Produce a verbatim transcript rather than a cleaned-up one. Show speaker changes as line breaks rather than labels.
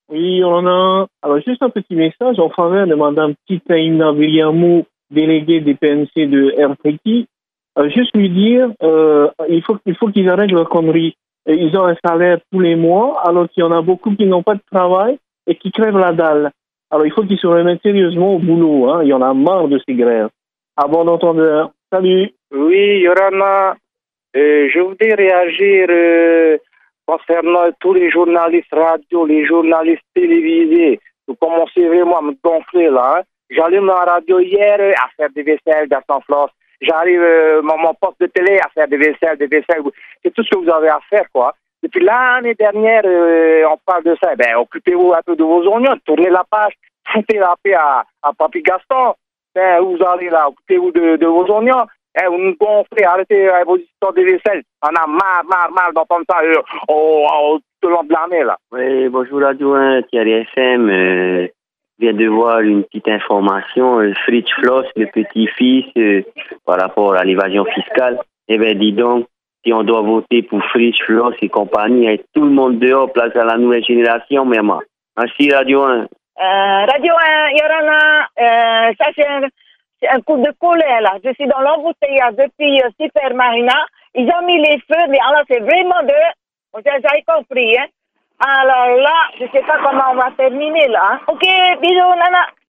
Oui, on a. Alors, juste un petit message en faveur de Madame Titaïna Williamou, déléguée des P N C de R T Q. Euh, juste lui dire, euh, il faut, il faut qu'ils arrêtent leur connerie. Et ils ont un salaire tous les mois, alors qu'il y en a beaucoup qui n'ont pas de travail et qui crèvent la dalle. Alors, il faut qu'ils se remettent sérieusement au boulot. Hein. Il y en a marre de ces grèves. À bon entendeur. Salut.
Oui, Yorana, euh, je voudrais réagir euh, concernant tous les journalistes radio, les journalistes télévisés. Vous commencez vraiment à me gonfler là. Hein. J'allume la radio hier euh, à faire des vaisselles, des floss. J'arrive euh, mon, mon poste de télé à faire des vaisselles, des vaisselles. C'est tout ce que vous avez à faire, quoi. Depuis l'année dernière, euh, on parle de ça. Ben, occupez-vous un peu de vos oignons, tournez la page, foutez la paix à, à Papy Gaston. Ben, vous allez là, occupez-vous de, de vos oignons. Eh, vous nous gonflez, arrêtez euh, vos histoires de vaisselle. On a marre, marre, marre d'entendre ça euh, au, au, tout le long de l'année, là.
Oui, bonjour Radio un, Thierry F M. Euh, vient de voir une petite information. Euh, Fritz Floss, le petit-fils, euh, par rapport à l'évasion fiscale. Eh bien, dis donc, si on doit voter pour Fritz Floss et compagnie, et tout le monde dehors, place à la nouvelle génération, mais moi. Merci Radio un.
Euh, Radio un, Yorana, euh, ça c'est un, c'est un coup de colère là. Je suis dans l'embouteillage depuis euh, Super Marina. Ils ont mis les feux, mais alors c'est vraiment de... Vous avez compris, hein? Alors là, je sais pas comment on va terminer là. Hein? Ok, bisous, nana.